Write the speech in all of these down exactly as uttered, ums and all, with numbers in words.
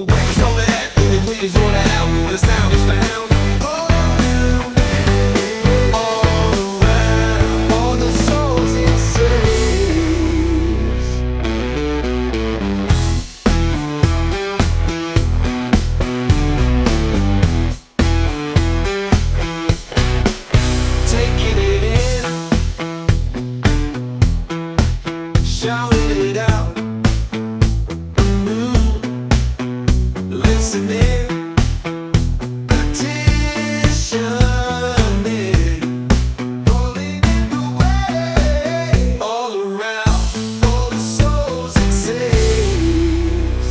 The waves roll it, the waves roll out, the sound is found. All around, all around, all the souls it saves. Taking it in, shouting it out. Listening, petitioning, rolling in the way, all around, all the souls it saves.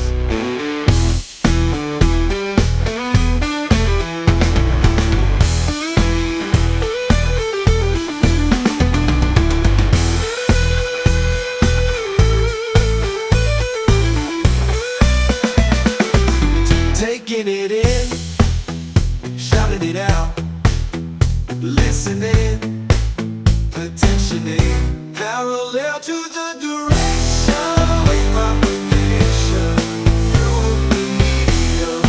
Taking it in, shouting it out, listening, petitioning, parallel to the direction, wait propagation through the medium,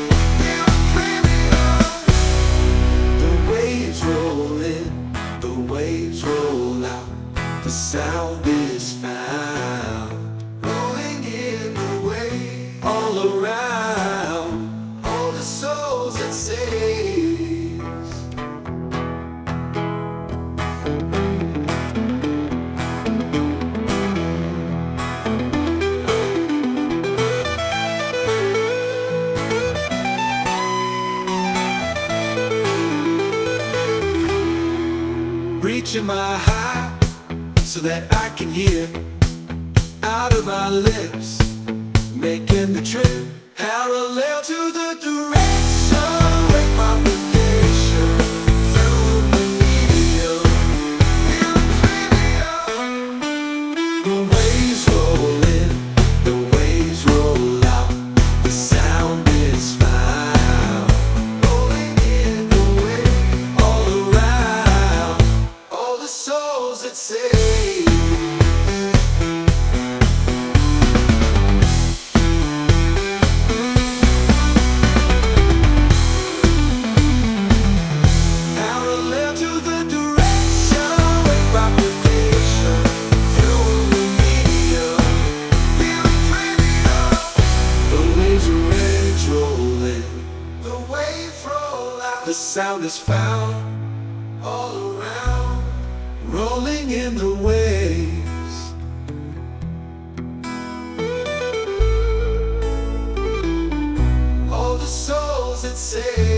the waves roll in, the waves roll out, the sound is found, rolling in the way, all around, the souls it saves. Reaching my high so that I can hear out of my lips, making the trip parallel to the direction, wake propagation through the medium, the waves roll in, the waves roll out, the sound is found, rolling in the way, all around, all the souls it saves. The sound is found all around, rolling in the waves. All the souls it saves.